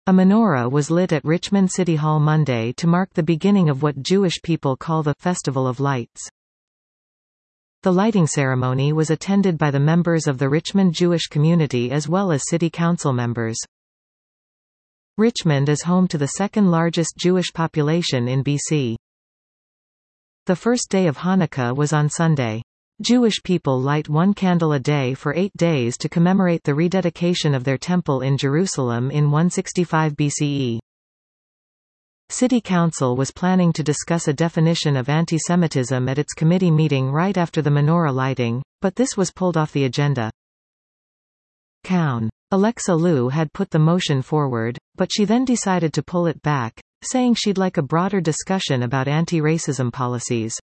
A menorah was lit at Richmond City Hall Monday to mark the beginning of what Jewish people call the Festival of Lights. The lighting ceremony was attended by the members of the Richmond Jewish community as well as city council members. Richmond is home to the second largest Jewish population in BC. The first day of Hanukkah was on Sunday. Jewish people light one candle a day for 8 days to commemorate the rededication of their temple in Jerusalem in 165 BCE. City Council was planning to discuss a definition of anti-Semitism at its committee meeting right after the menorah lighting, but this was pulled off the agenda. Alexa Liu had put the motion forward, but she then decided to pull it back, saying she'd like a broader discussion about anti-racism policies.